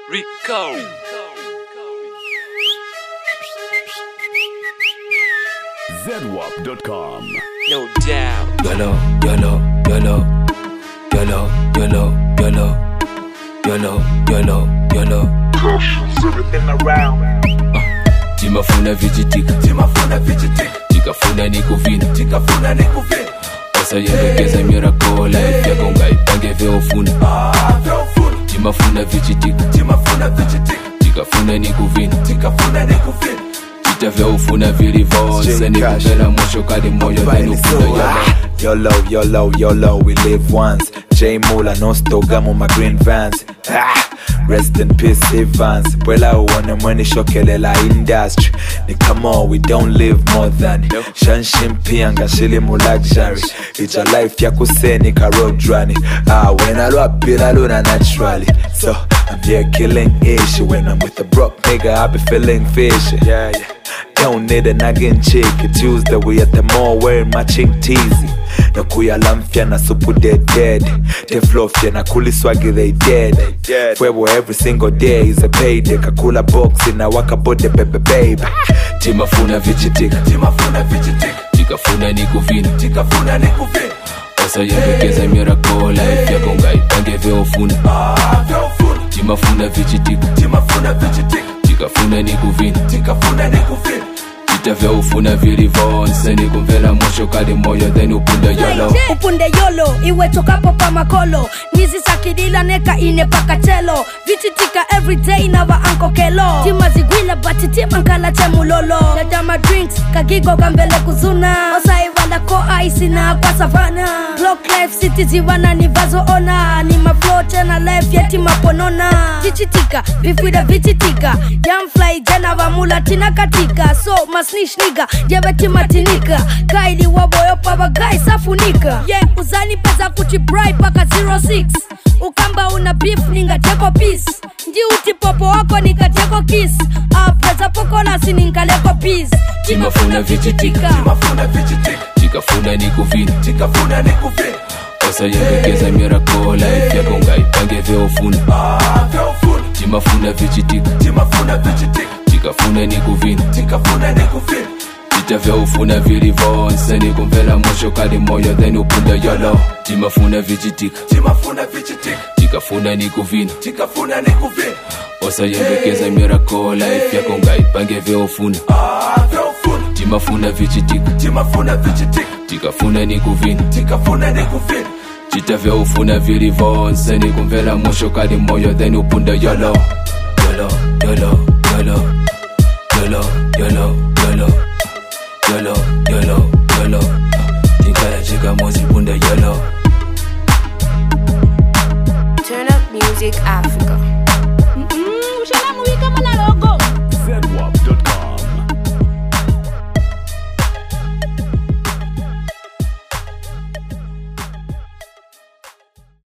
Rico. ZWAP.com. No doubt. YOLO, YOLO, YOLO, YOLO, YOLO, YOLO, YOLO, YOLO, YOLO. Everything around. Timafuna vijitika, Timafuna vijitika, tikafuna nikuvina, tikafuna nikuvina. Osayembekeza miracle life yako ngaipange veofuna. Veofuna. Timafuna vijitika, Timafuna vijitika, tikafuna nikuvina, tikafuna nikuvina. Tita veofuna vilivonse nikuvela mwisho kali moyo then upunda YOLO, YOLO, YOLO, we live once. J Mula, no stogamo, my green vans. Rest in peace, Evans. Bwela uone mweni shokelela industry. Ni come on, we don't live more than. Shanshimpi angashili mu luxury. Ija life ya kuseni ka road running. When I look pila luna naturally. So I'm here killing ish. When I'm with a broke nigga, I be feeling fishy. Yeah. Don't need a nagging chick. Tuesday we at the mall wearing matching teasy. Na kuya lamfia na supu dead. Te flofia na kuli swagi they dead. Fwebo every single day is a payday. Kakula boxi na waka bode baby. Timafuna vijitika, Timafuna vijitika, tikafuna nikuvina, tikafuna nikuvina. Osayembekeza miracle life yako ngaipange veofuna. Veofuna. Timafuna vijitika, Timafuna vijitika, tikafuna nikuvina, tikafuna nikuvina. Tita veofuna vilivonse nikumvela mwisho kali moyo then upunda YOLO. Upunde YOLO, iwe tokapo pa makolo. Nizi sakidila neka ine pakatelo. Vichitika everyday na wa anko kelo. Tima zigwila bati tima nkala temu lolo. Ledama drinks, kagigo kambele kuzuna. Osa iwanda ko aisi na kwa savana. Block life city ziwana ni vazo ona. Ni maflow tena life yeti maponona. Vichitika, vifuida vichitika. Young fly jena wa mula tina katika. So masnish nigga, jebeti matinika. Kaili waboyo paba guy safunika. Yeah, uzani pesa kuchibrai paka 06. Ukamba una beef ninga teko peace. Ndi uti popo wako nika teko kiss. Pesa poko nasi ninga leko peace. Timafuna vijitika, Timafuna vijitika, tikafuna nikuvina, tikafuna nikuvina. Osayembekeza miracle life yako ngaipange veofuna. Veofuna. Timafuna vijitika, Timafuna vijitika, tikafuna nikuvina, tikafuna nikuvina. Tita veofuna vilivonse nikumvela mwisho kali moyo then upunda YOLO. Timafuna vijitika, Timafuna vijitika, tikafuna nikuvina, tikafuna nikuvina. Osayembekeza miracle life yako ngaipange veofuna. Veofuna. Timafuna vijitika, Timafuna vijitika, tikafuna nikuvina, tikafuna nikuvina. Tita veofuna vilivonse nikumvela mwisho kali moyo then upunda YOLO. YOLO, YOLO, YOLO, YOLO, YOLO, YOLO, YOLO, YOLO, YOLO. Tinkala chika mozi punda YOLO. Turn Up Music Africa. Ushala muwika mana logo.